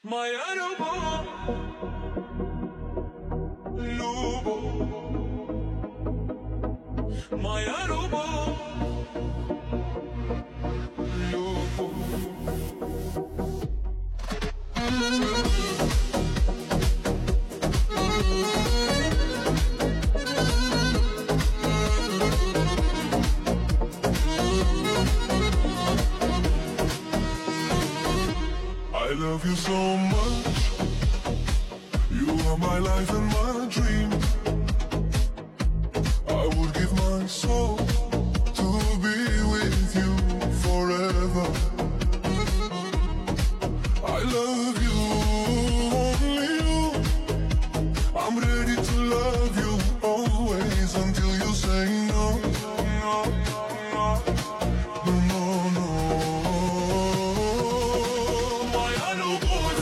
Моя любовь, любовь, моя любовь, любовь. I love you so much. You are my life and my dream. I would give my soul to be with you forever. I love you, only you. I'm ready to love you always until you say no. No, no, no, no. Моя любовь,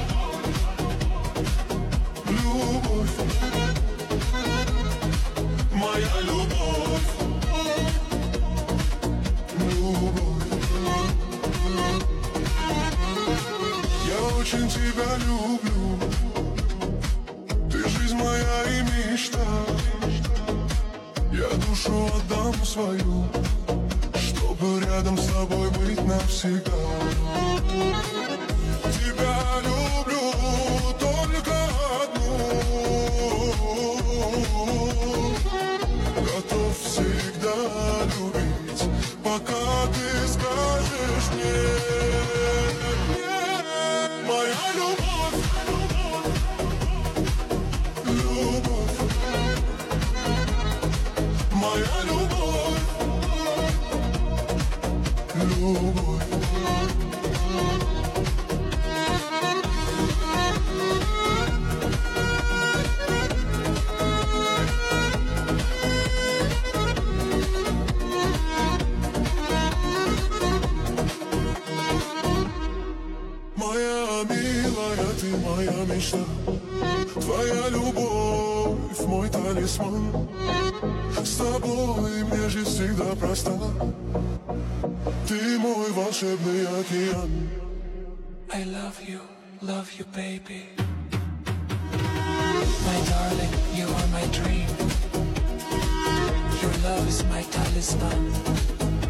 Любовь, моя любовь, любовь. Я очень тебя люблю. Ты жизнь моя и мечта. Я душу отдам свою, чтобы рядом с тобой быть навсегда. Тебя люблю только одну. Готов всегда любить, пока ты скажешь нет, нет. Моя любовь, любовь, моя любовь, любовь. Моя милая, ты моя мечта. Твоя любовь, мой талисман. С тобой мне жизнь всегда проста. Ты мой волшебный океан. I love you, baby. My darling, you are my dream. Your love is my talisman.